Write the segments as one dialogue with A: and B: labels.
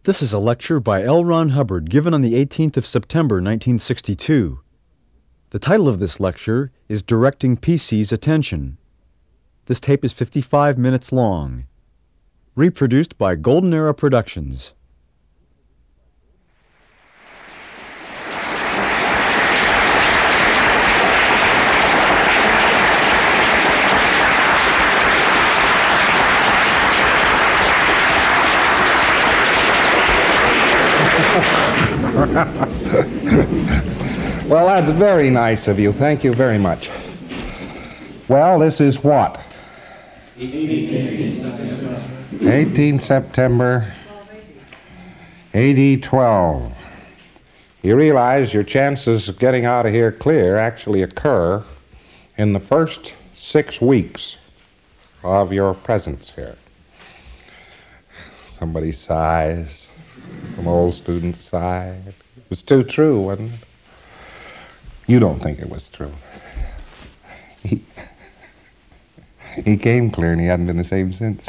A: This is a lecture by L. Ron Hubbard given on the 18th of September 1962. The title of this lecture is Directing PC's Attention. This tape is 55 minutes long. Reproduced by Golden Era Productions.
B: Well, that's very nice of you. Thank you very much. Well, this is what? 18 September, AD 12. You realize your chances of getting out of here clear actually occur in the first 6 weeks of your presence here. Somebody sighs. Some old student sighed. It was too true, wasn't it? You don't think it was true. He came clear and he hadn't been the same since.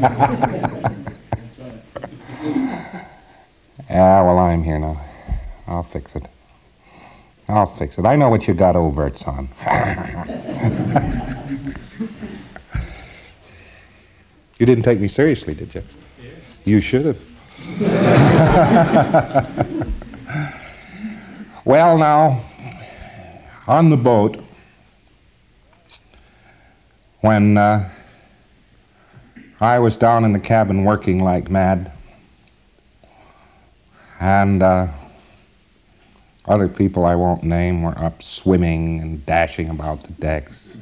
B: Yeah, well, I'm here now. I'll fix it. I know what you got overts on. You didn't take me seriously, did you? You should have. Well, now, on the boat, when I was down in the cabin working like mad, and other people I won't name were up swimming and dashing about the decks,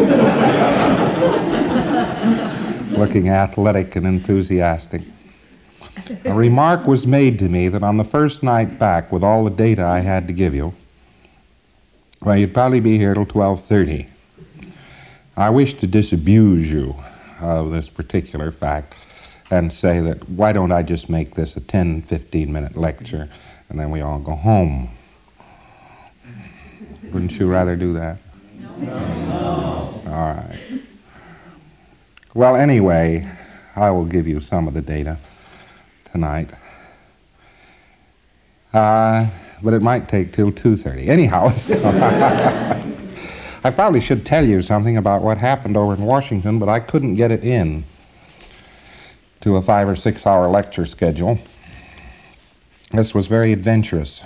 B: looking athletic and enthusiastic, a remark was made to me that on the first night back, with all the data I had to give you, well, you'd probably be here till 12:30. I wish to disabuse you of this particular fact and say that why don't I just make this a 10, 15-minute lecture and then we all go home? Wouldn't you rather do that? No. All right. Well, anyway, I will give you some of the data tonight. But it might take till 2:30. Anyhow, I probably should tell you something about what happened over in Washington, but I couldn't get it in to a 5 or 6 hour lecture schedule. This was very adventurous.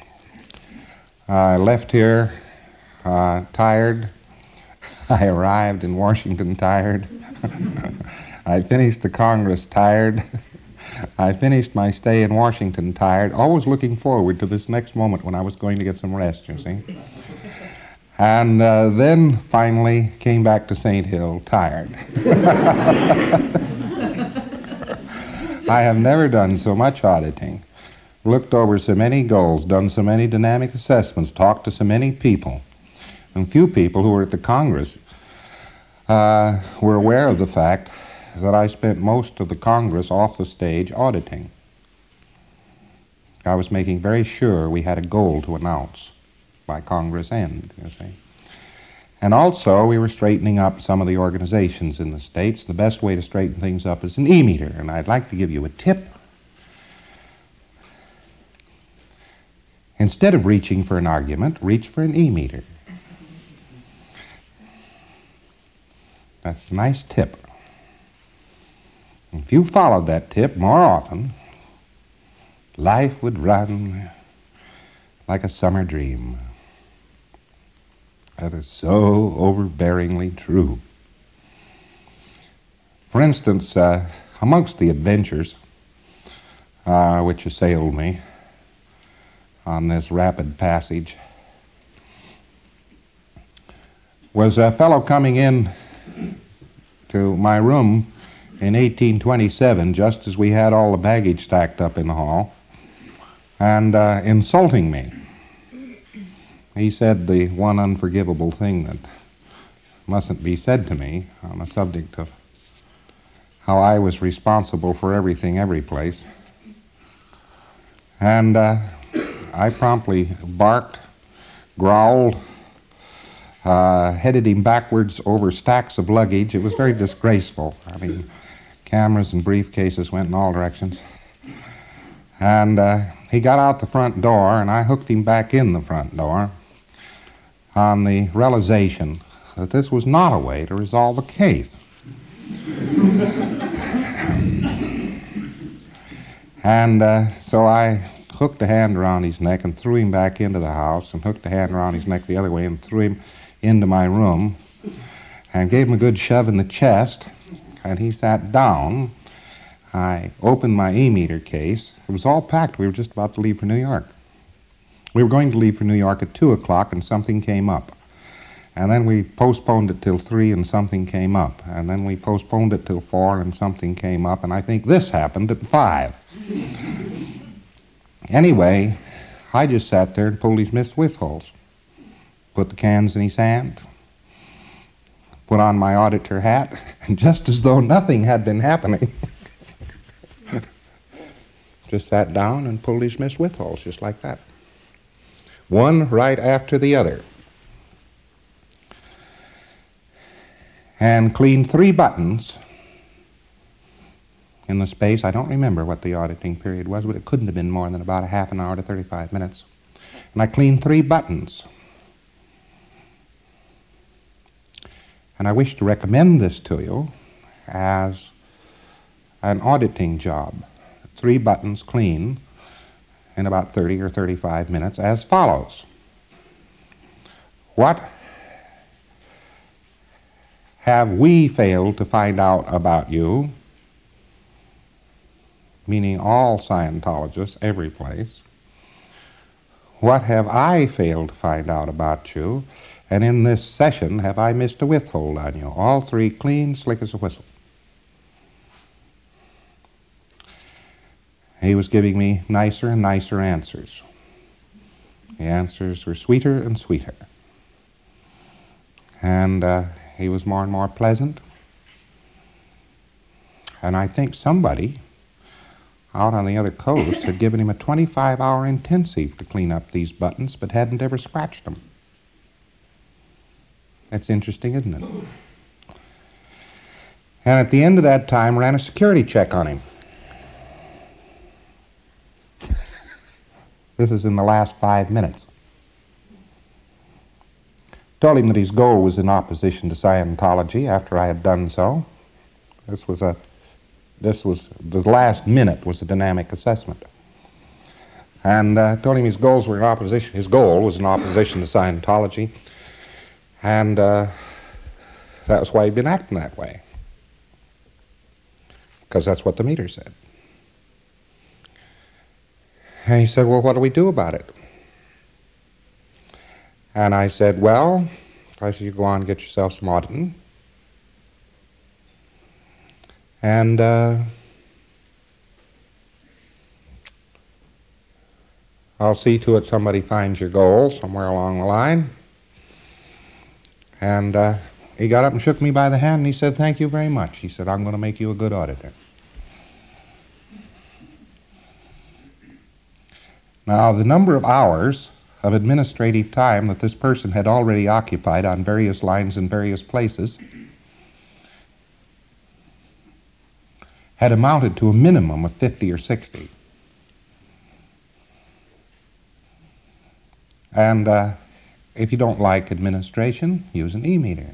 B: I left here tired. I arrived in Washington tired. I finished the Congress tired. I finished my stay in Washington tired, always looking forward to this next moment when I was going to get some rest, you see. And then finally came back to St. Hill tired. I have never done so much auditing, looked over so many goals, done so many dynamic assessments, talked to so many people. And few people who were at the Congress were aware of the fact that I spent most of the Congress off the stage auditing. I was making very sure we had a goal to announce by Congress end, you see. And also, we were straightening up some of the organizations in the states. The best way to straighten things up is an e-meter, and I'd like to give you a tip. Instead of reaching for an argument, reach for an e-meter. That's a nice tip. If you followed that tip more often, life would run like a summer dream. That is so overbearingly true. For instance, amongst the adventures which assailed me on this rapid passage was a fellow coming in to my room in 1827, just as we had all the baggage stacked up in the hall, and insulting me. He said the one unforgivable thing that mustn't be said to me on the subject of how I was responsible for everything, every place. And I promptly barked, growled, headed him backwards over stacks of luggage. It was very disgraceful. I mean, cameras and briefcases went in all directions. And he got out the front door, and I hooked him back in the front door on the realization that this was not a way to resolve a case. And so I hooked a hand around his neck and threw him back into the house, and hooked a hand around his neck the other way and threw him into my room, and gave him a good shove in the chest, and he sat down. I opened my e-meter case. It was all packed. We were just about to leave for New York. We were going to leave for New York at 2 o'clock, and something came up. And then we postponed it till 3, and something came up. And then we postponed it till 4, and something came up. And I think this happened at 5. Anyway, I just sat there and pulled his Miss Withholds. Put the cans in his hand, put on my auditor hat, and just as though nothing had been happening, just sat down and pulled his Miss Withholds just like that. One right after the other. And cleaned 3 buttons in the space. I don't remember what the auditing period was, but it couldn't have been more than about a half an hour to 35 minutes. And I cleaned 3 buttons. And I wish to recommend this to you as an auditing job. 3 buttons clean in about 30 or 35 minutes as follows. What have we failed to find out about you, meaning all Scientologists, every place? What have I failed to find out about you? And in this session, have I missed a withhold on you? All 3 clean, slick as a whistle. He was giving me nicer and nicer answers. The answers were sweeter and sweeter. And he was more and more pleasant. And I think somebody out on the other coast had given him a 25-hour intensive to clean up these buttons, but hadn't ever scratched them. That's interesting, isn't it? And at the end of that time, ran a security check on him. This is in the last 5 minutes. Told him that his goal was in opposition to Scientology after I had done so. This was the last minute was the dynamic assessment. And told him his goals were in opposition. His goal was in opposition to Scientology. And that was why he'd been acting that way. Because that's what the meter said. And he said, well, what do we do about it? And I said, well, I said, you go on and get yourself some auditing. And I'll see to it somebody finds your goal somewhere along the line. And he got up and shook me by the hand and he said, thank you very much. He said, I'm going to make you a good auditor. Now, the number of hours of administrative time that this person had already occupied on various lines in various places had amounted to a minimum of 50 or 60. And if you don't like administration, use an e-meter.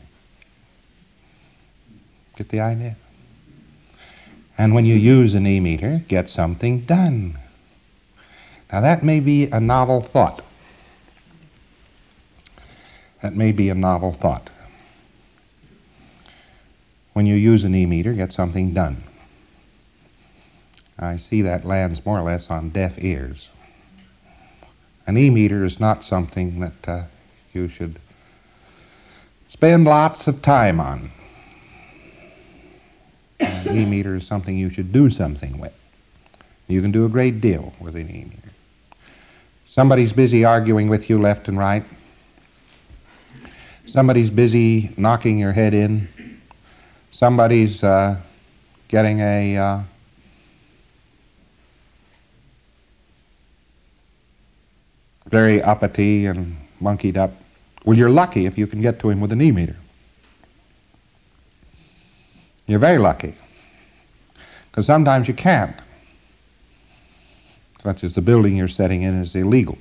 B: Get the idea? And when you use an e-meter, get something done. Now that may be a novel thought. That may be a novel thought. When you use an e-meter, get something done. I see that lands more or less on deaf ears. An e-meter is not something that you should spend lots of time on. An e-meter is something you should do something with. You can do a great deal with an e-meter. Somebody's busy arguing with you left and right. Somebody's busy knocking your head in. Somebody's getting a very uppity and monkeyed up. Well, you're lucky if you can get to him with an e-meter. You're very lucky. Because sometimes you can't. such as the building you're setting in is illegal,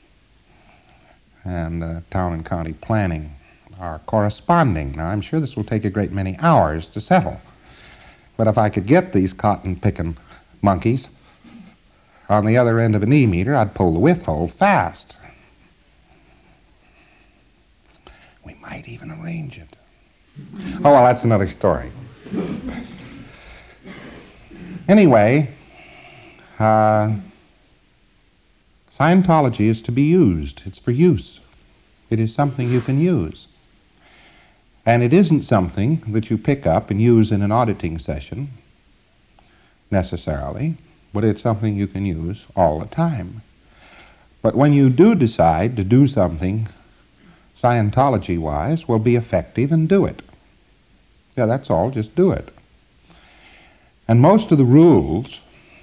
B: and town and county planning are corresponding. Now, I'm sure this will take a great many hours to settle, but if I could get these cotton-picking monkeys on the other end of an E-meter, I'd pull the withhold fast. We might even arrange it. Oh, well, that's another story. Anyway, Scientology is to be used. It's for use. It is something you can use. And it isn't something that you pick up and use in an auditing session, necessarily, but it's something you can use all the time. But when you do decide to do something Scientology-wise, will be effective, and do it. Yeah, that's all, just do it. And most of the rules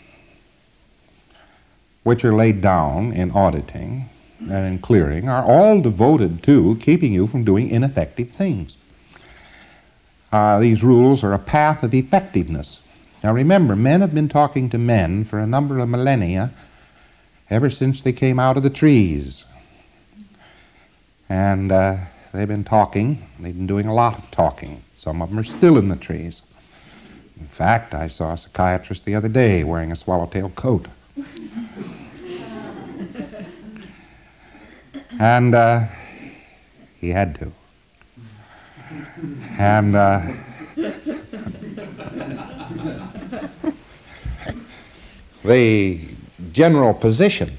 B: which are laid down in auditing and in clearing are all devoted to keeping you from doing ineffective things. These rules are a path of effectiveness. Now remember, men have been talking to men for a number of millennia, ever since they came out of the trees. And they've been talking. They've been doing a lot of talking. Some of them are still in the trees. In fact, I saw a psychiatrist the other day wearing a swallowtail coat. And he had to. And the general position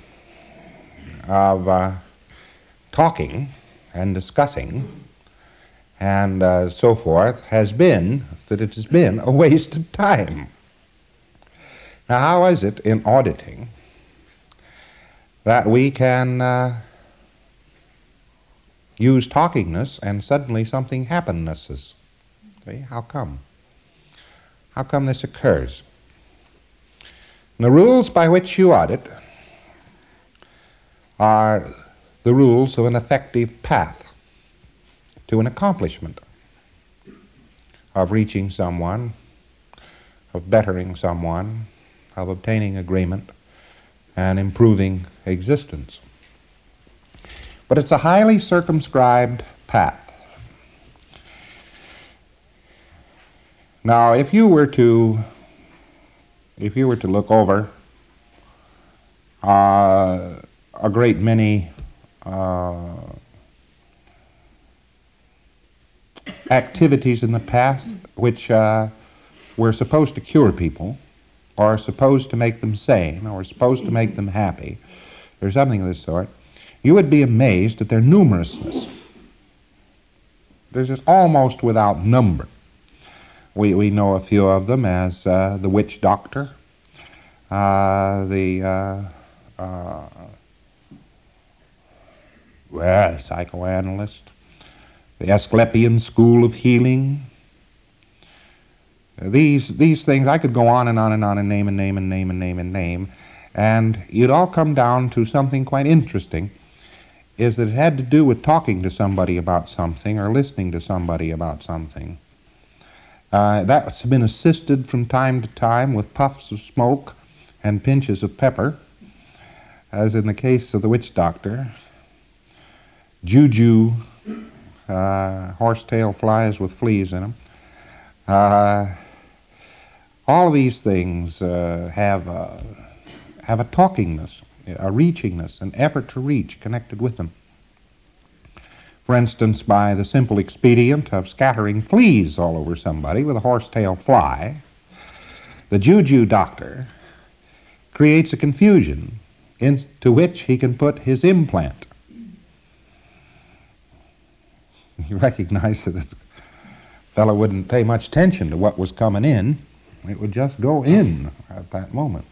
B: of talking and discussing and so forth has been that it has been a waste of time. Now, how is it in auditing that we can use talkingness and suddenly something happenness? See, how come? How come this occurs? And the rules by which you audit are the rules of an effective path to an accomplishment of reaching someone, of bettering someone, of obtaining agreement and improving existence. But it's a highly circumscribed path. Now, if you were to look over a great many activities in the past which were supposed to cure people, or supposed to make them sane, or supposed to make them happy, or something of this sort, you would be amazed at their numerousness. There's just almost without number. We know a few of them as the witch doctor, the psychoanalyst, the Asclepian school of healing. These things, I could go on and on and on and name and name and name and name and name, and you'd all come down to something quite interesting, is that it had to do with talking to somebody about something or listening to somebody about something. That's been assisted from time to time with puffs of smoke and pinches of pepper, as in the case of the witch doctor. Juju, horsetail flies with fleas in them. All of these things have a talkingness, a reachingness, an effort to reach connected with them. For instance, by the simple expedient of scattering fleas all over somebody with a horsetail fly, the juju doctor creates a confusion into which he can put his implant. He recognized that this fellow wouldn't pay much attention to what was coming in. It would just go in at that moment.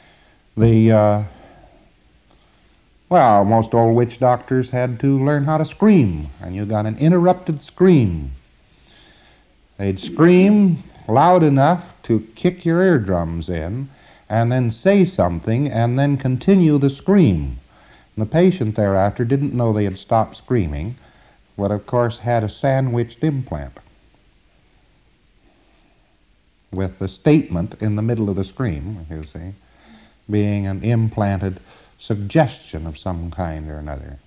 B: Most old witch doctors had to learn how to scream, and you got an interrupted scream. They'd scream loud enough to kick your eardrums in, and then say something, and then continue the scream. And the patient thereafter didn't know they had stopped screaming, but of course had a sandwiched implant with the statement in the middle of the scream, you see. being an implanted suggestion of some kind or another.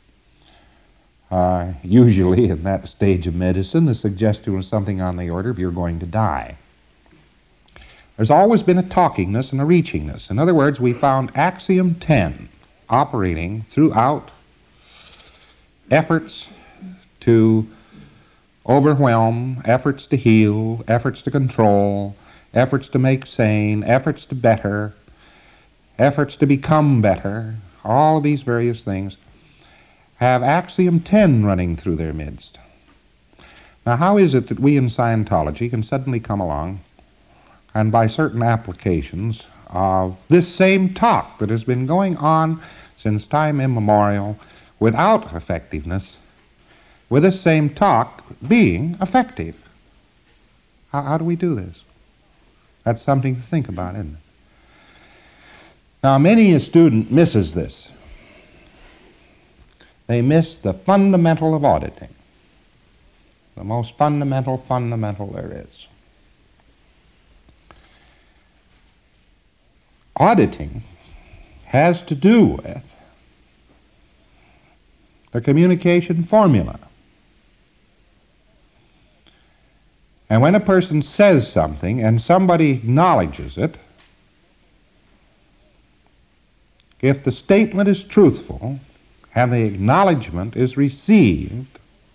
B: Usually in that stage of medicine, the suggestion was something on the order of "you're going to die." There's always been a talkingness and a reachingness. In other words, we found axiom 10 operating throughout efforts to overwhelm, efforts to heal, efforts to control, efforts to make sane, efforts to better, efforts to become better. All of these various things have axiom 10 running through their midst. Now, how is it that we in Scientology can suddenly come along and by certain applications of this same talk that has been going on since time immemorial without effectiveness, with this same talk being effective? How do we do this? That's something to think about, isn't it? Now, many a student misses this. They miss the fundamental of auditing, the most fundamental there is. Auditing has to do with the communication formula. And when a person says something and somebody acknowledges it, if the statement is truthful and the acknowledgement is received,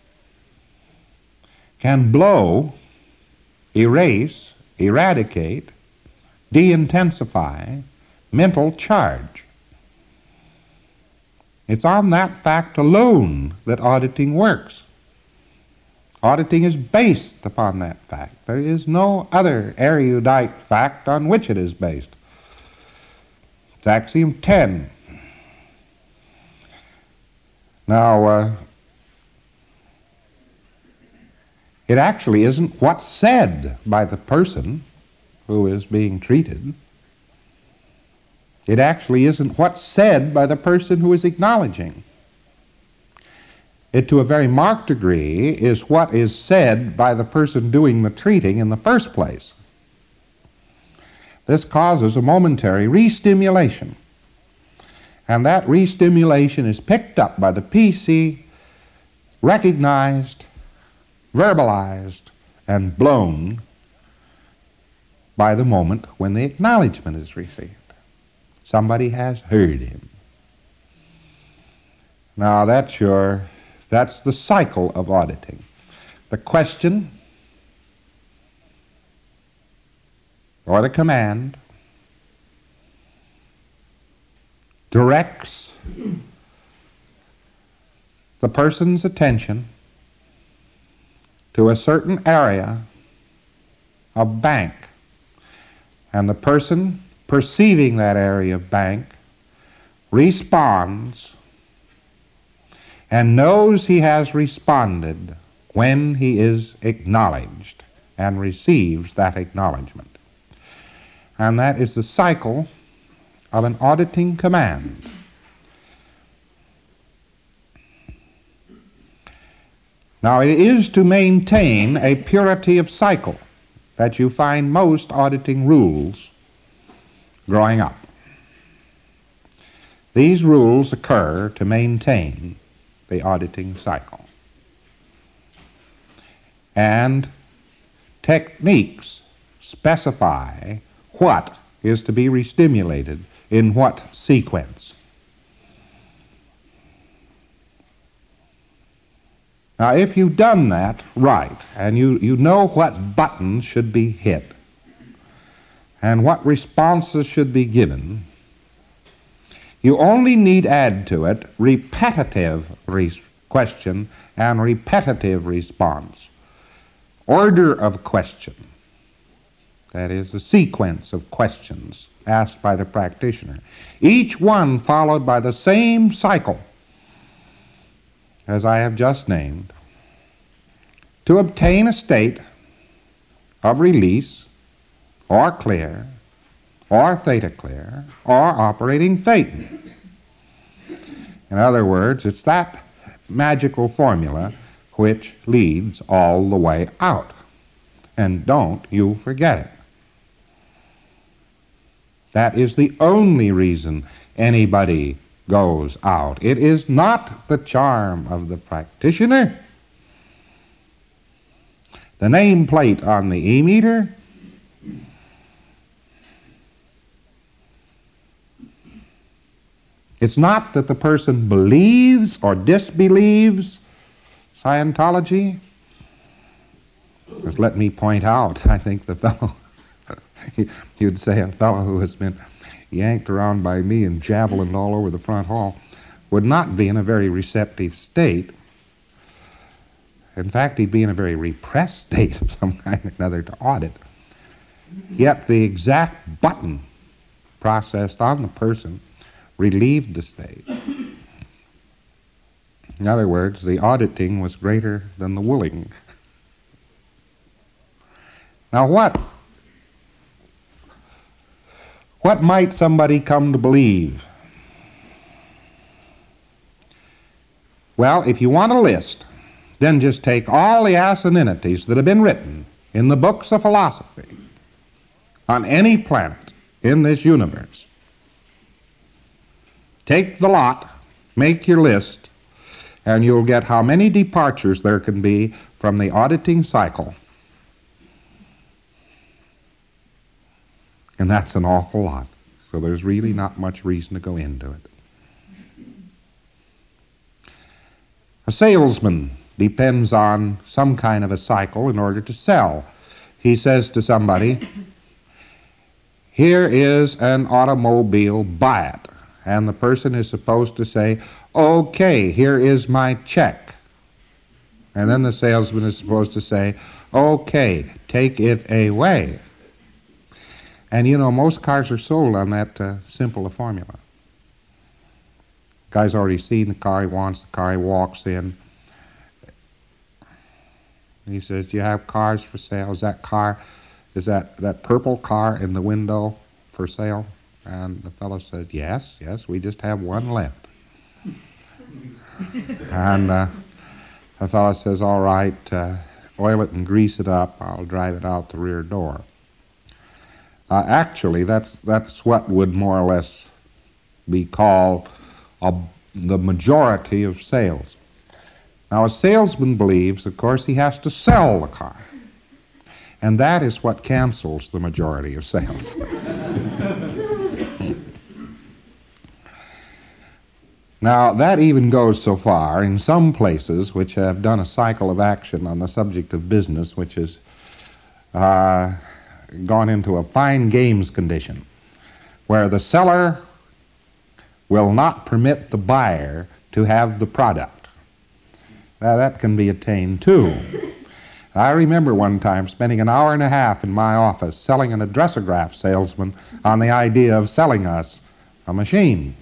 B: can blow, erase, eradicate, de-intensify mental charge. It's on that fact alone that auditing works. Auditing is based upon that fact. There is no other erudite fact on which it is based. It's axiom 10. Now, it actually isn't what's said by the person who is being treated. It actually isn't what's said by the person who is acknowledging. It, to a very marked degree, is what is said by the person doing the treating in the first place. This causes a momentary re-stimulation, and that re-stimulation is picked up by the PC, recognized, verbalized, and blown by the moment when the acknowledgement is received. Somebody has heard him. Now that's the cycle of auditing. The question or the command directs the person's attention to a certain area of bank, and the person perceiving that area of bank responds and knows he has responded when he is acknowledged and receives that acknowledgement. And that is the cycle of an auditing command. Now, it is to maintain a purity of cycle that you find most auditing rules growing up. These rules occur to maintain the auditing cycle. And techniques specify what is to be restimulated in what sequence. Now, if you've done that right, and you know what buttons should be hit, and what responses should be given, you only need add to it repetitive question and repetitive response. Order of question, that is, the sequence of questions asked by the practitioner, each one followed by the same cycle as I have just named, to obtain a state of release, or clear, or theta clear, or operating thetan. In other words, it's that magical formula which leads all the way out. And don't you forget it. That is the only reason anybody goes out. It is not the charm of the practitioner. The nameplate on the e-meter, it's not that the person believes or disbelieves Scientology. Just let me point out, I think the fellow, you'd say a fellow who has been yanked around by me and javelined all over the front hall would not be in a very receptive state. In fact, he'd be in a very repressed state of some kind or another to audit. Yet the exact button processed on the person relieved the state. In other words, the auditing was greater than the willing. Now what might somebody come to believe? Well, if you want a list, then just take all the asininities that have been written in the books of philosophy on any planet in this universe. Take the lot, make your list, and you'll get how many departures there can be from the auditing cycle. And that's an awful lot. So there's really not much reason to go into it. A salesman depends on some kind of a cycle in order to sell. He says to somebody, here is an automobile, buy it. And the person is supposed to say, okay, here is my check. And then the salesman is supposed to say, okay, take it away. And you know, most cars are sold on that simple a formula. Guy's already seen the car, he wants the car, he walks in. He says, do you have cars for sale? Is that purple car in the window for sale? And the fellow said, yes, we just have one left. And the fellow says, all right, oil it and grease it up, I'll drive it out the rear door. Actually, that's what would more or less be called the majority of sales. Now, a salesman believes, of course, he has to sell the car. And that is what cancels the majority of sales. Now, that even goes so far in some places which have done a cycle of action on the subject of business, which has gone into a fine games condition, where the seller will not permit the buyer to have the product. Now, that can be attained too. I remember one time spending an hour and a half in my office selling an addressograph salesman on the idea of selling us a machine.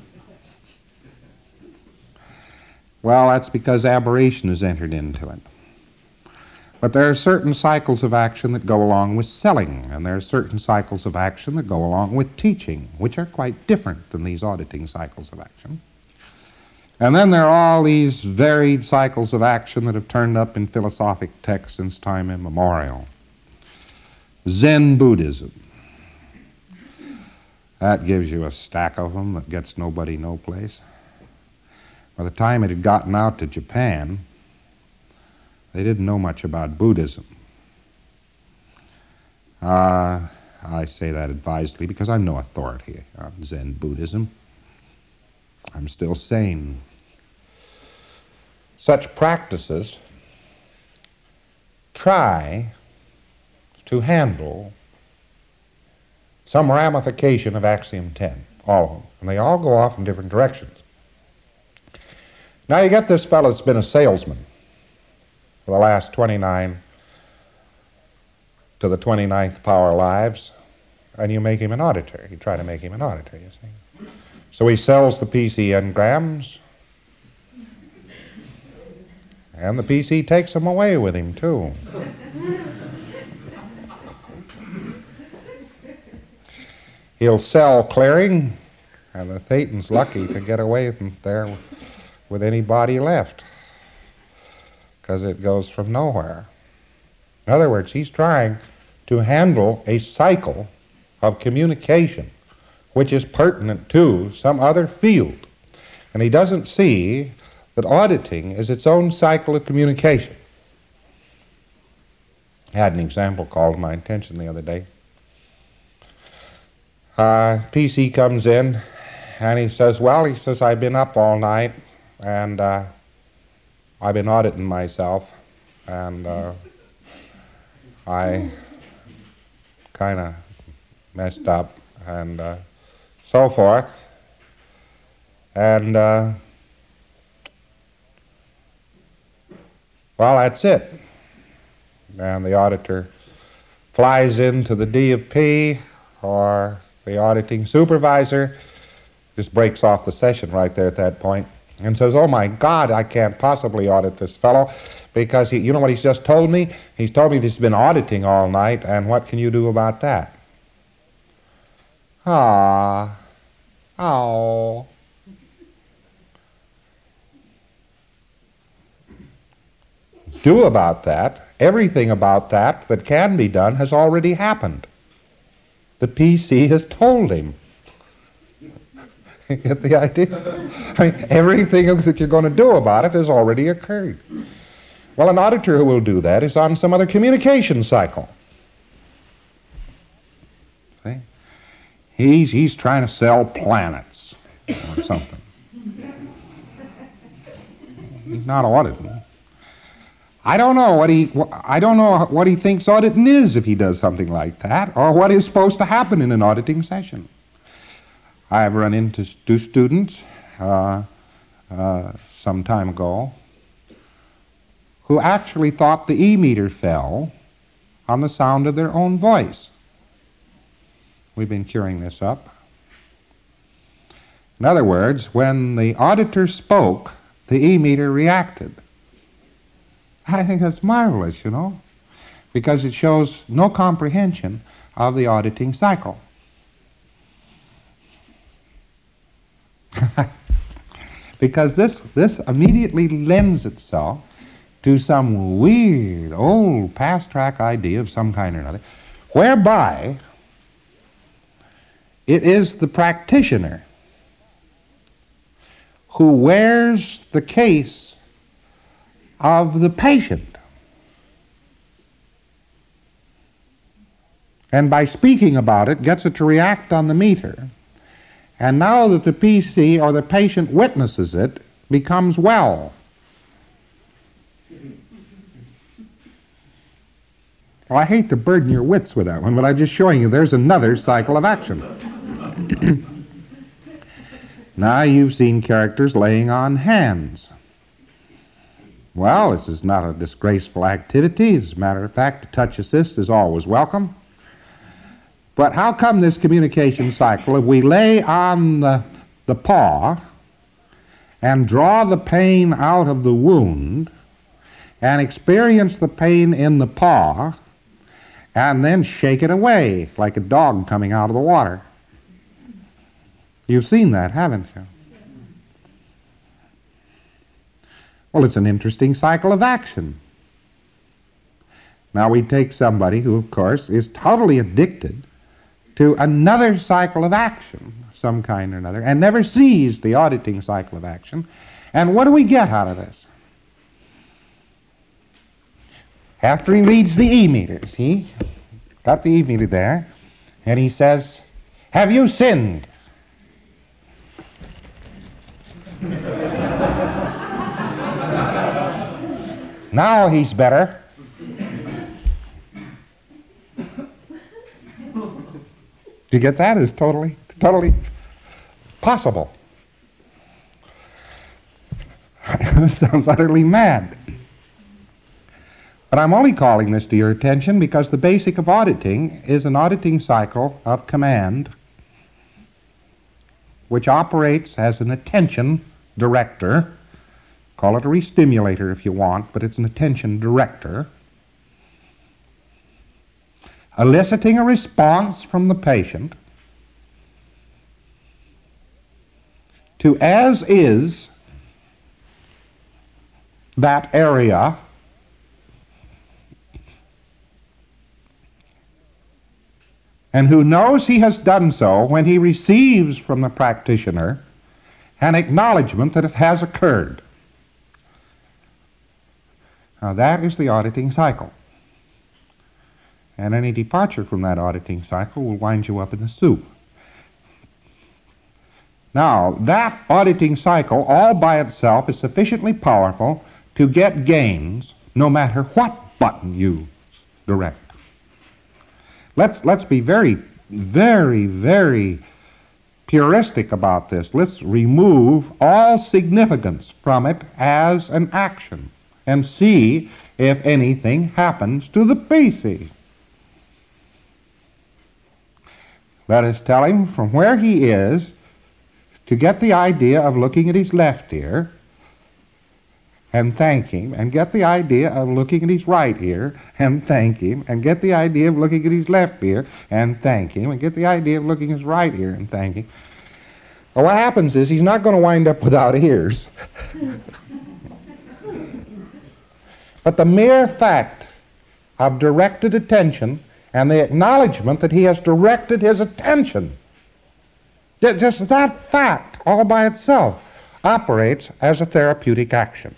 B: Well, that's because aberration has entered into it. But there are certain cycles of action that go along with selling, and there are certain cycles of action that go along with teaching, which are quite different than these auditing cycles of action. And then there are all these varied cycles of action that have turned up in philosophic texts since time immemorial. Zen Buddhism. That gives you a stack of them that gets nobody no place. By the time it had gotten out to Japan, they didn't know much about Buddhism. I say that advisedly because I'm no authority on Zen Buddhism. I'm still sane. Such practices try to handle some ramification of Axiom 10, all of them, and they all go off in different directions. Now you get this fellow that's been a salesman for the last 29 to the 29th power lives, and you make him an auditor. You try to make him an auditor, you see. So he sells the PC engrams, and the PC takes them away with him, too. He'll sell clearing, and the Thetan's lucky to get away from there with any body left, because it goes from nowhere. In other words, he's trying to handle a cycle of communication which is pertinent to some other field. And he doesn't see that auditing is its own cycle of communication. I had an example called to my attention the other day. PC comes in and he says, I've been up all night and I've been auditing myself and I kind of messed up and so forth. And that's it. And the auditor flies into the D of P, or the auditing supervisor just breaks off the session right there at that point and says, oh my God, I can't possibly audit this fellow because you know what he's just told me? He's told me he's been auditing all night, and what can you do about that? Oh. Do about that. Everything about that can be done has already happened. The PC has told him. Get the idea? Everything that you're going to do about it has already occurred. Well, an auditor who will do that is on some other communication cycle. See? He's trying to sell planets or something. He's not auditing. I don't know what he thinks auditing is if he does something like that, or what is supposed to happen in an auditing session. I've run into students some time ago who actually thought the E-meter fell on the sound of their own voice. We've been curing this up. In other words, when the auditor spoke, the E-meter reacted. I think that's marvelous, you know, because it shows no comprehension of the auditing cycle. Because this immediately lends itself to some weird, old, past-track idea of some kind or another, whereby it is the practitioner who wears the case of the patient. And by speaking about it, gets it to react on the meter. And now that the PC or the patient witnesses it, becomes well. Well, I hate to burden your wits with that one, but I'm just showing you there's another cycle of action. Now you've seen characters laying on hands. Well, this is not a disgraceful activity. As a matter of fact, a touch assist is always welcome. But how come this communication cycle, if we lay on the paw and draw the pain out of the wound and experience the pain in the paw and then shake it away like a dog coming out of the water? You've seen that, haven't you? Well, it's an interesting cycle of action. Now we take somebody who, of course, is totally addicted to another cycle of action, some kind or another, and never sees the auditing cycle of action. And what do we get out of this? After he reads the E-meter, see? Got the E-meter there, and he says, "Have you sinned?" Now he's better. Do you get that? It's totally possible. It sounds utterly mad. But I'm only calling this to your attention because the basic of auditing is an auditing cycle of command which operates as an attention director. Call it a restimulator if you want, but it's an attention director, eliciting a response from the patient to as is that area and who knows he has done so when he receives from the practitioner an acknowledgement that it has occurred. Now that is the auditing cycle. And any departure from that auditing cycle will wind you up in the soup. Now, that auditing cycle all by itself is sufficiently powerful to get gains no matter what button you direct. Let's be very, very, very puristic about this. Let's remove all significance from it as an action and see if anything happens to the PC. Let us tell him from where he is to get the idea of looking at his left ear and thank him, and get the idea of looking at his right ear and thank him, and get the idea of looking at his left ear and thank him, and get the idea of looking at his right ear and thank him. Well, what happens is he's not going to wind up without ears. But the mere fact of directed attention and the acknowledgement that he has directed his attention, just that fact all by itself operates as a therapeutic action.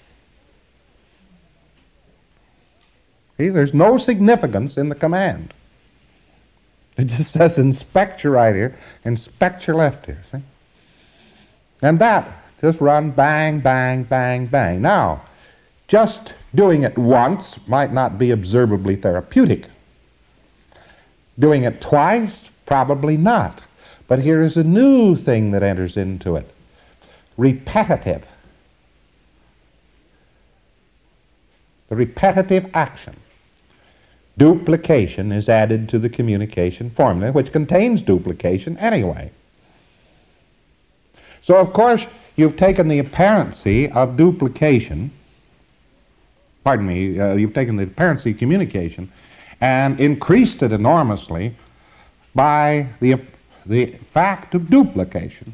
B: See, there's no significance in the command. It just says inspect your right ear, inspect your left ear, see? And that just run bang, bang, bang, bang. Now, just doing it once might not be observably therapeutic. Doing it twice, probably not. But here is a new thing that enters into it. Repetitive. The repetitive action. Duplication is added to the communication formula, which contains duplication anyway. So, of course, you've taken the apparency of duplication, you've taken the apparency of communication and increased it enormously by the fact of duplication.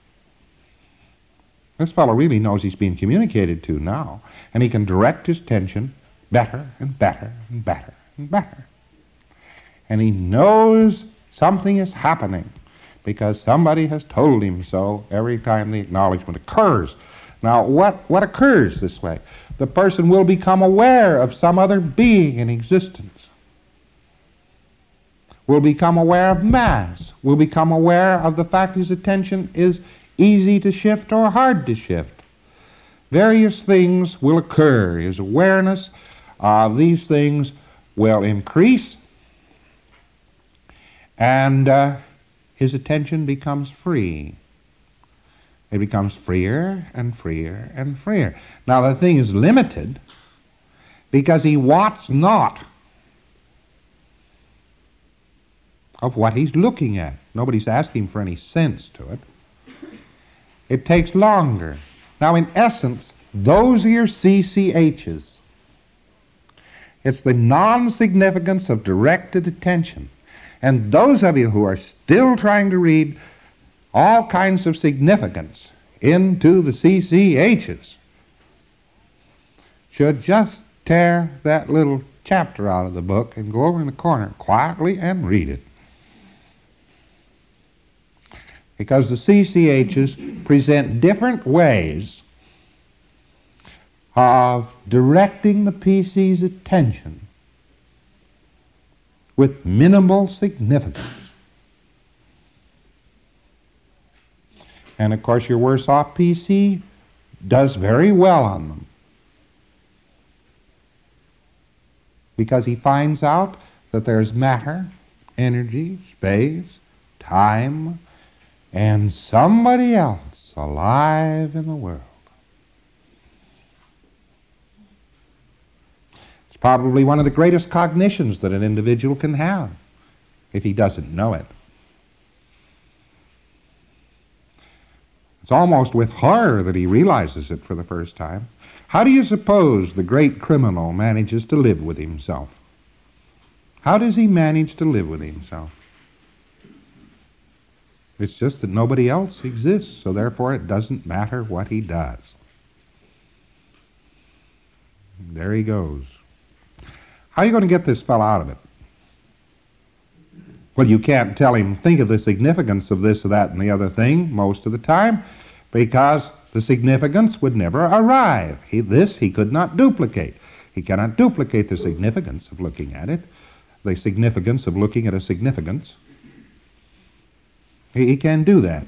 B: This fellow really knows he's being communicated to now, and he can direct his attention better and better and better and better. And he knows something is happening because somebody has told him so every time the acknowledgement occurs. Now, what occurs this way? The person will become aware of some other being in existence, will become aware of mass, will become aware of the fact his attention is easy to shift or hard to shift. Various things will occur. His awareness of these things will increase, and his attention becomes free. It becomes freer and freer and freer. Now, the thing is limited because he wots not of what he's looking at. Nobody's asking for any sense to it. It takes longer. Now, in essence, those are your CCHs. It's the non-significance of directed attention. And those of you who are still trying to read all kinds of significance into the CCHs should just tear that little chapter out of the book and go over in the corner quietly and read it. Because the CCHs present different ways of directing the PC's attention with minimal significance. And of course your worse off PC does very well on them, because he finds out that there's matter, energy, space, time, and somebody else alive in the world. It's probably one of the greatest cognitions that an individual can have, if he doesn't know it. It's almost with horror that he realizes it for the first time. How do you suppose the great criminal manages to live with himself? How does he manage to live with himself? It's just that nobody else exists, so therefore it doesn't matter what he does. There he goes. How are you going to get this fellow out of it? Well, you can't tell him, think of the significance of this or that and the other thing most of the time, because the significance would never arrive. This he could not duplicate. He cannot duplicate the significance of looking at it, the significance of looking at a significance. He can do that.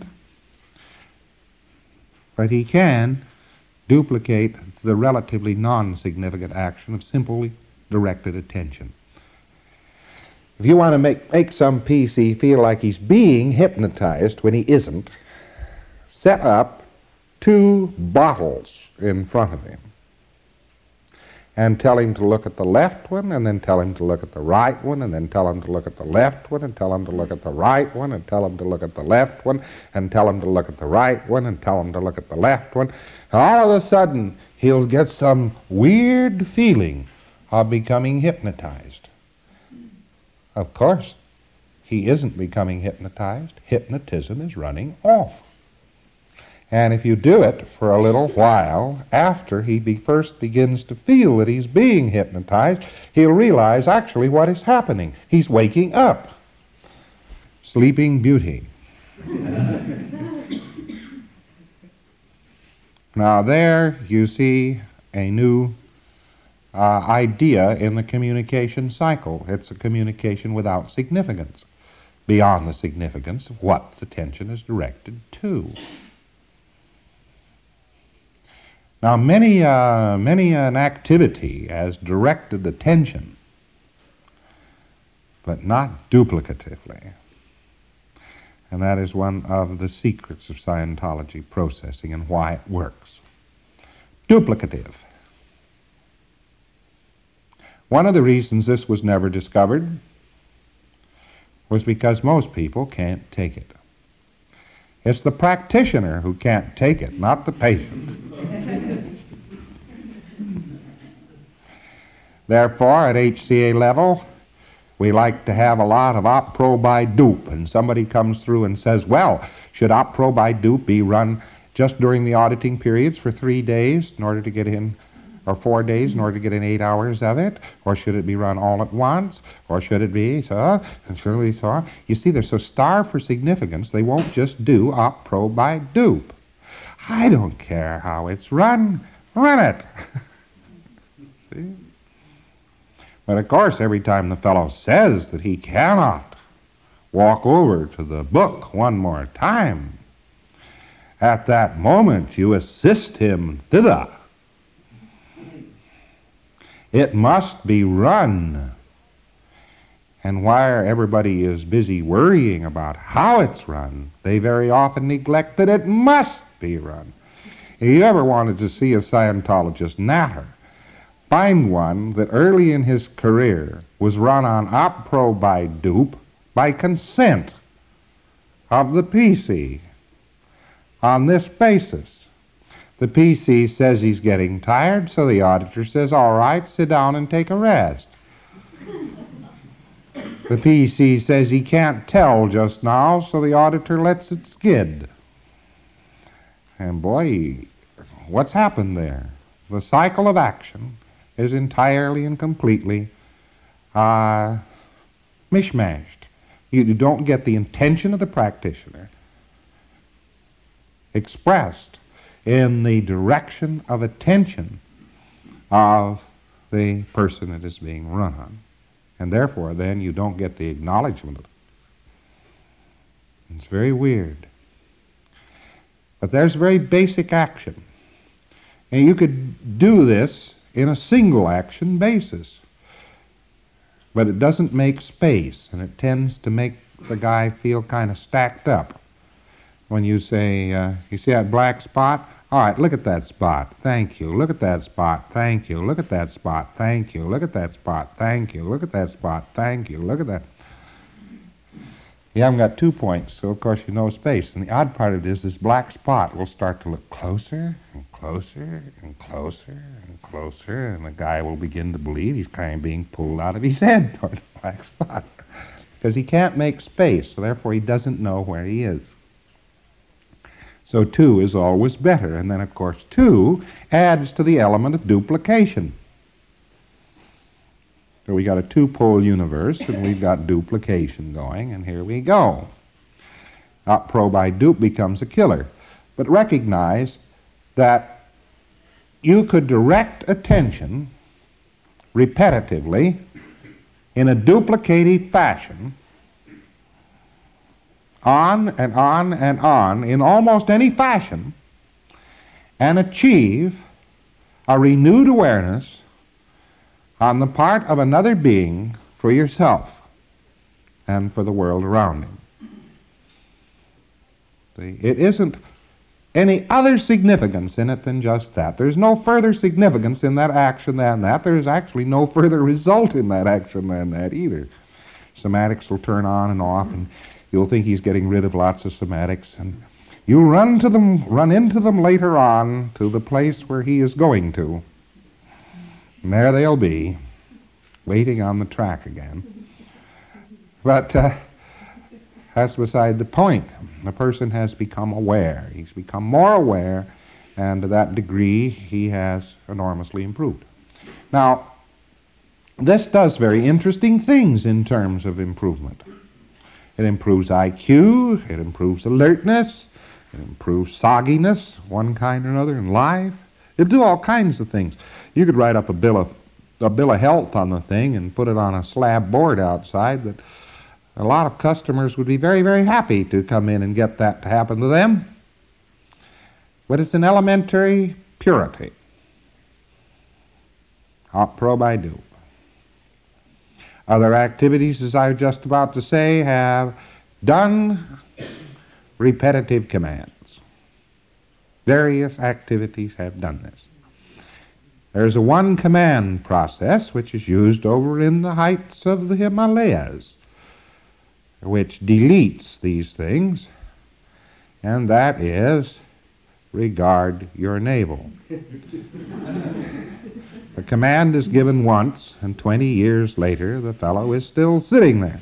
B: But he can duplicate the relatively non-significant action of simply directed attention. If you want to make some PC feel like he's being hypnotized when he isn't, set up 2 bottles in front of him and tell him to look at the left one, and then tell him to look at the right one, and then tell him to look at the left one, and tell him to look at the right one, and tell him to look at the left one, and tell him to look at the right one, and tell him to look at the left one. And all of a sudden, he'll get some weird feeling of becoming hypnotized. Of course, he isn't becoming hypnotized. Hypnotism is running off. And if you do it for a little while, after he first begins to feel that he's being hypnotized, he'll realize actually what is happening. He's waking up. Sleeping Beauty. Now there you see a new idea in the communication cycle. It's a communication without significance, beyond the significance of what the attention is directed to. Now, many an activity has directed attention, but not duplicatively. And that is one of the secrets of Scientology processing and why it works. Duplicative. One of the reasons this was never discovered was because most people can't take it. It's the practitioner who can't take it, not the patient. Therefore, at HCA level, we like to have a lot of op-pro by dupe, and somebody comes through and says, well, should op-pro by dupe be run just during the auditing periods for 3 days in order to get in, or 4 days in order to get in 8 hours of it, or should it be run all at once, or should it be so, and should it be so? You see, they're so starved for significance, they won't just do op-pro by dupe. I don't care how it's run it. See? But of course, every time the fellow says that he cannot walk over to the book one more time, at that moment you assist him thither. It must be run. And while everybody is busy worrying about how it's run, they very often neglect that it must be run. If you ever wanted to see a Scientologist natter, find one that early in his career was run on op-pro by dupe by consent of the PC. On this basis, the PC says he's getting tired, so the auditor says, all right, sit down and take a rest. The PC says he can't tell just now, so the auditor lets it skid. And boy, what's happened there? The cycle of action is entirely and completely mishmashed. You don't get the intention of the practitioner expressed in the direction of attention of the person that is being run on. And therefore, then, you don't get the acknowledgement of it. It's very weird. But there's very basic action. And you could do this in a single action basis. But it doesn't make space, and it tends to make the guy feel kind of stacked up. When you say, you see that black spot? All right, look at that spot. Thank you. Look at that spot. Thank you. Look at that spot. Thank you. Look at that spot. Thank you. Look at that spot. Thank you. Look at that. You haven't got 2 points, so of course you know space. And the odd part of it is this black spot will start to look closer and closer and closer and closer, and the guy will begin to believe he's kind of being pulled out of his head toward the black spot. Because he can't make space, so therefore he doesn't know where he is. So 2 is always better. And then, of course, 2 adds to the element of duplication. So we got a two-pole universe, and we've got duplication going, and here we go. Op pro by dupe becomes a killer. But recognize that you could direct attention repetitively in a duplicative fashion on and on and on in almost any fashion and achieve a renewed awareness on the part of another being for yourself and for the world around him. See, it isn't any other significance in it than just that. There's no further significance in that action than that. There's actually no further result in that action than that either. Somatics will turn on and off, and you'll think he's getting rid of lots of somatics, and you'll run into them later on to the place where he is going to. And there they'll be, waiting on the track again. But that's beside the point. The person has become aware. He's become more aware, and to that degree he has enormously improved. Now, this does very interesting things in terms of improvement. It improves IQ, it improves alertness, it improves sogginess, one kind or another, in life. It'll do all kinds of things. You could write up a bill of health on the thing and put it on a slab board outside that a lot of customers would be very, very happy to come in and get that to happen to them. But it's an elementary purity. Op pro by dupe. Other activities, as I was just about to say, have done repetitive commands. Various activities have done this. There's a one-command process which is used over in the heights of the Himalayas, which deletes these things, and that is, regard your navel. The command is given once, and 20 years later the fellow is still sitting there.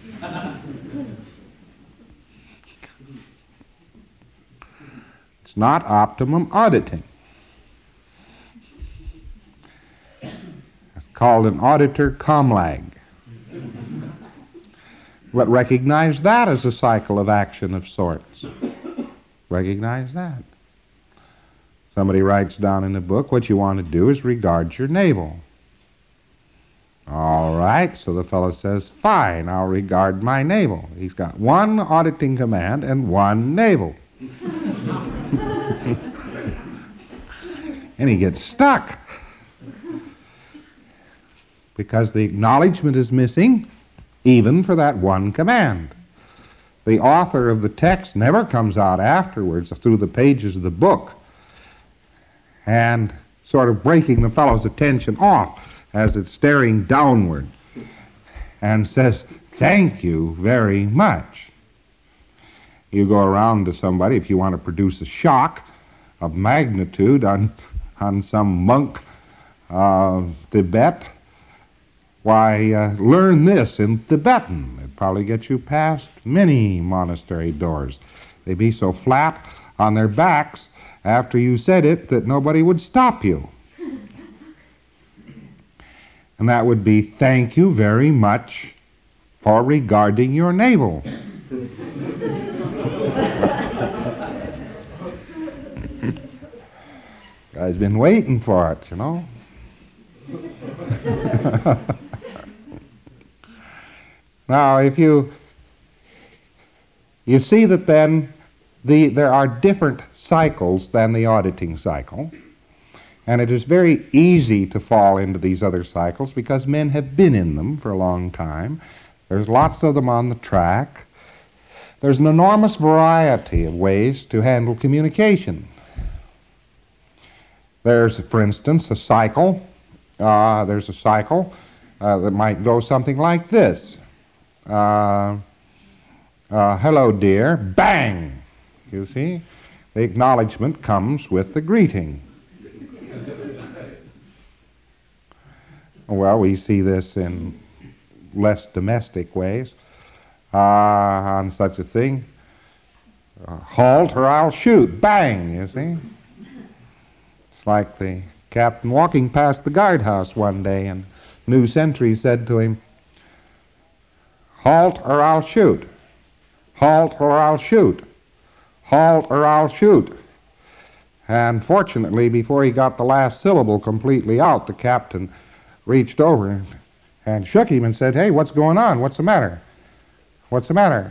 B: It's not optimum auditing. It's called an auditor comlag. But recognize that as a cycle of action of sorts. Recognize that. Somebody writes down in a book, what you want to do is regard your navel. All right, so the fellow says, fine, I'll regard my navel. He's got one auditing command and one navel. And he gets stuck because the acknowledgement is missing even for that one command. The author of the text never comes out afterwards through the pages of the book and sort of breaking the fellow's attention off as it's staring downward and says, thank you very much. You go around to somebody, if you want to produce a shock of magnitude on some monk of Tibet, why, learn this in Tibetan. It'd probably get you past many monastery doors. They'd be so flat on their backs after you said it that nobody would stop you. And that would be, thank you very much for regarding your navel. Guy's been waiting for it, you know. Now, if you see that then there are different cycles than the auditing cycle, and it is very easy to fall into these other cycles because men have been in them for a long time. There's lots of them on the track. There's an enormous variety of ways to handle communication. There's, for instance, a cycle. There's a cycle that might go something like this. Hello, dear. Bang! You see? The acknowledgement comes with the greeting. Well, we see this in less domestic ways. On such a thing, halt or I'll shoot. Bang! You see? It's like the captain walking past the guardhouse one day and New Century said to him, "Halt or I'll shoot. Halt or I'll shoot. Halt or I'll shoot." And fortunately, before he got the last syllable completely out, the captain reached over and shook him and said, "Hey, what's going on? What's the matter? What's the matter?"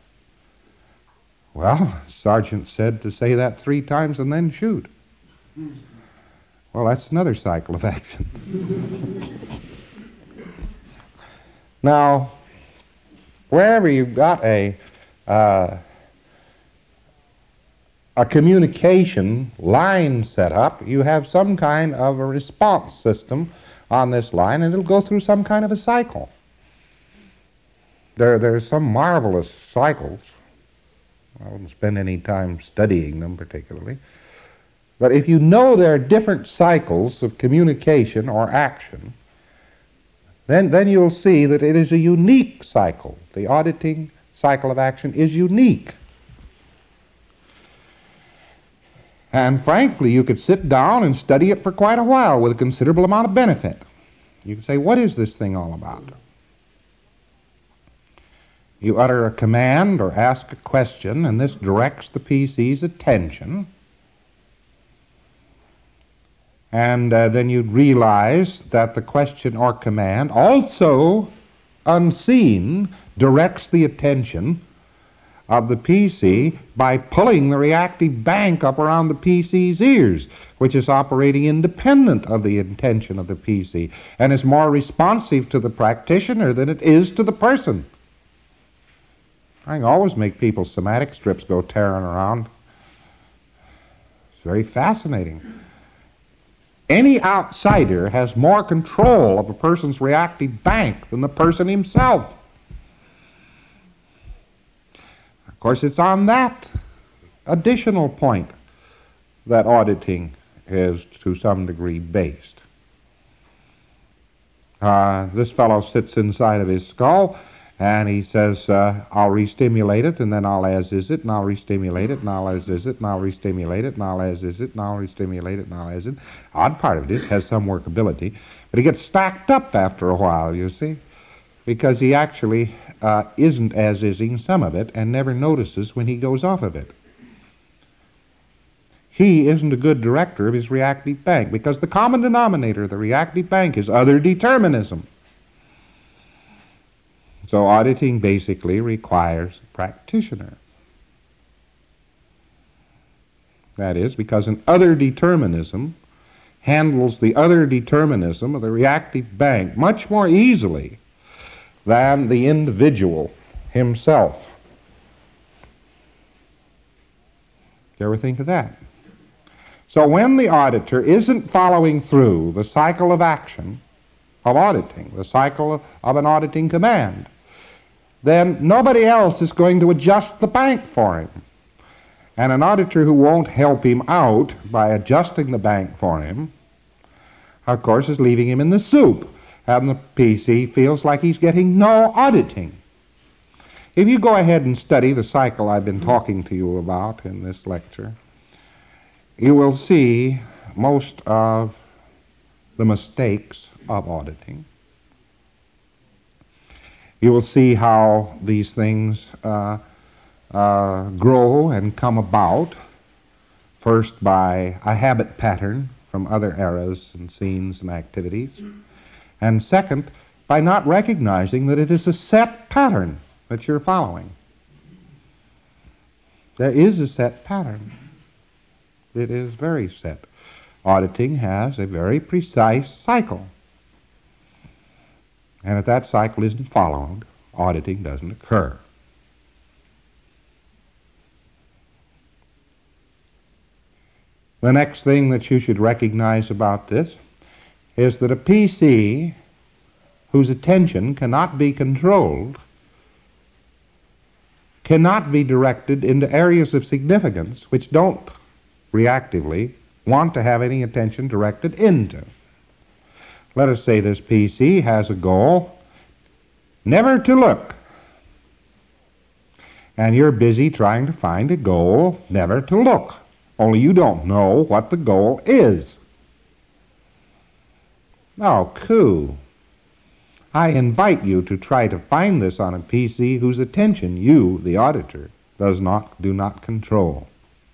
B: "Well," Sergeant said, "to say that 3 times and then shoot." Well, that's another cycle of action. Now, wherever you've got a communication line set up, you have some kind of a response system on this line, and it'll go through some kind of a cycle. There's some marvelous cycles. I wouldn't spend any time studying them particularly. But if you know there are different cycles of communication or action, then you'll see that it is a unique cycle. The auditing cycle of action is unique. And frankly, you could sit down and study it for quite a while with a considerable amount of benefit. You could say, what is this thing all about? You utter a command or ask a question, and this directs the PC's attention. And then you'd realize that the question or command, also unseen, directs the attention of the PC by pulling the reactive bank up around the PC's ears, which is operating independent of the intention of the PC and is more responsive to the practitioner than it is to the person. I can always make people's somatic strips go tearing around. It's very fascinating. Any outsider has more control of a person's reactive bank than the person himself. Of course, it's on that additional point that auditing is to some degree based. This fellow sits inside of his skull, and he says, I'll re-stimulate it, and then I'll as-is it, and I'll re-stimulate it, and I'll as-is it, and I'll re-stimulate it, and I'll as-is it, and I'll re-stimulate it, and I'll as-is it. Odd part of it is it has some workability, but it gets stacked up after a while, you see, because he actually isn't as-ising some of it and never notices when he goes off of it. He isn't a good director of his reactive bank because the common denominator of the reactive bank is other determinism. So auditing basically requires a practitioner. That is, because an other determinism handles the other determinism of the reactive bank much more easily than the individual himself. You ever think of that? So when the auditor isn't following through the cycle of action of auditing, the cycle of an auditing command, then nobody else is going to adjust the bank for him. And an auditor who won't help him out by adjusting the bank for him, of course, is leaving him in the soup. And the PC feels like he's getting no auditing. If you go ahead and study the cycle I've been talking to you about in this lecture, you will see most of the mistakes of auditing. You will see how these things grow and come about, first by a habit pattern from other eras and scenes and activities, and second, by not recognizing that it is a set pattern that you're following. There is a set pattern. It is very set. Auditing has a very precise cycle. And if that cycle isn't followed, auditing doesn't occur. The next thing that you should recognize about this is that a PC whose attention cannot be controlled cannot be directed into areas of significance which don't reactively want to have any attention directed into. Let us say this PC has a goal never to look, and you're busy trying to find a goal never to look, only you don't know what the goal is. Oh, coo. I invite you to try to find this on a PC whose attention you, the auditor, do not control.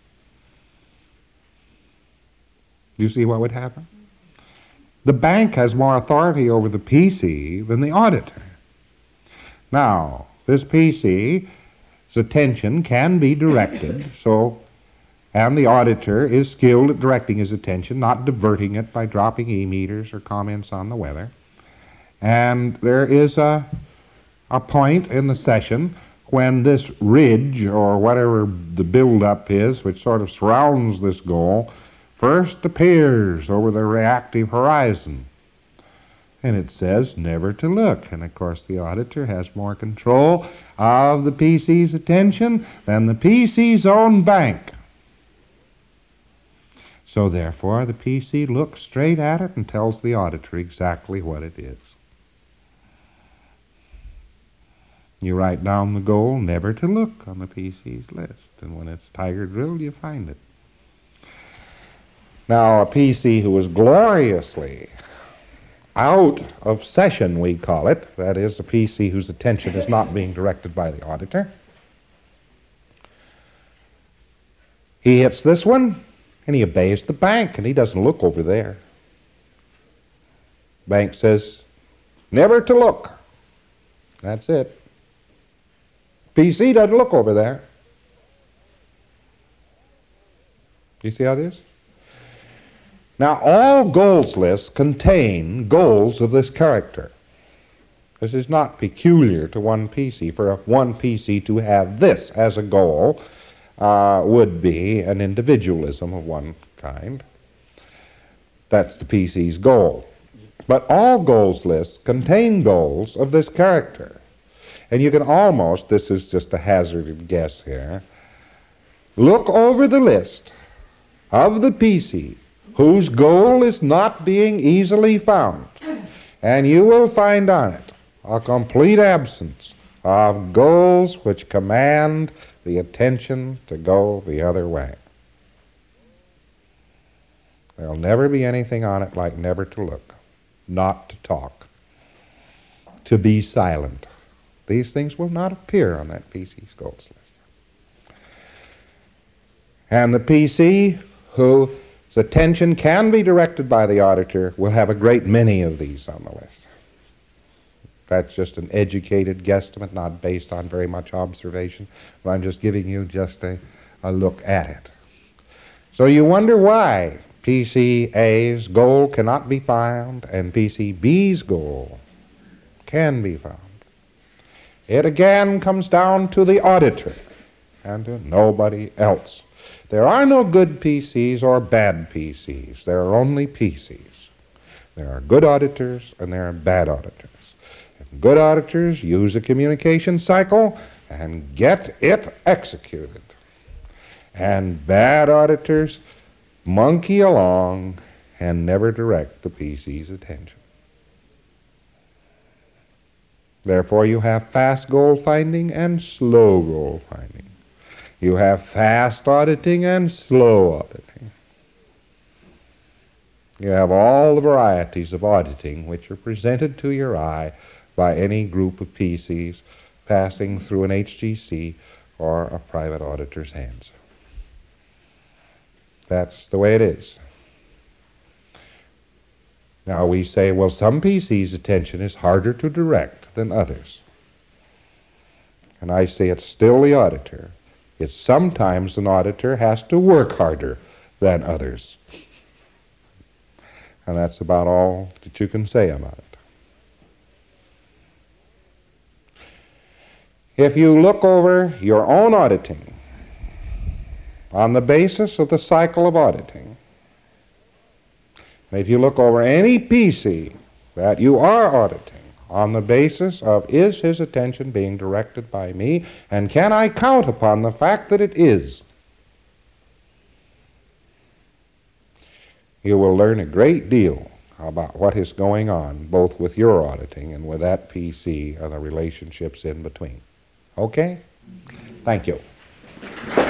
B: Do you see what would happen? The bank has more authority over the PC than the auditor. Now, this PC's attention can be directed, and the auditor is skilled at directing his attention, not diverting it by dropping e-meters or comments on the weather. And there is a point in the session when this ridge, or whatever the build-up is, which sort of surrounds this goal, first appears over the reactive horizon. And it says never to look. And of course the auditor has more control of the PC's attention than the PC's own bank. So therefore the PC looks straight at it and tells the auditor exactly what it is. You write down the goal never to look on the PC's list. And when it's tiger drilled, you find it. Now, a PC who is gloriously out of session, we call it, that is, a PC whose attention is not being directed by the auditor, he hits this one, and he obeys the bank, and he doesn't look over there. Bank says, never to look. That's it. PC doesn't look over there. Do you see how it is? Now, all goals lists contain goals of this character. This is not peculiar to one PC. For one PC to have this as a goal would be an individualism of one kind. That's the PC's goal. But all goals lists contain goals of this character. And you can almost, this is just a hazarded guess here, look over the list of the PC whose goal is not being easily found, and you will find on it a complete absence of goals which command the attention to go the other way. There'll never be anything on it like never to look, not to talk, to be silent. These things will not appear on that PC's goals list. And the PC whose attention can be directed by the auditor will have a great many of these on the list. That's just an educated guesstimate, not based on very much observation, but I'm just giving you just a look at it. So you wonder why PC A's goal cannot be found and PC B's goal can be found. It again comes down to the auditor and to nobody else. There are no good PCs or bad PCs. There are only PCs. There are good auditors and there are bad auditors. And good auditors use a communication cycle and get it executed. And bad auditors monkey along and never direct the PC's attention. Therefore, you have fast goal finding and slow goal finding. You have fast auditing and slow auditing. You have all the varieties of auditing which are presented to your eye by any group of PCs passing through an HGC or a private auditor's hands. That's the way it is. Now we say, well, some PC's attention is harder to direct than others. And I say it's still the auditor. It's sometimes an auditor has to work harder than others. And that's about all that you can say about it. If you look over your own auditing on the basis of the cycle of auditing, if you look over any PC that you are auditing on the basis of is his attention being directed by me, and can I count upon the fact that it is, you will learn a great deal about what is going on both with your auditing and with that PC and the relationships in between. Okay? Thank you.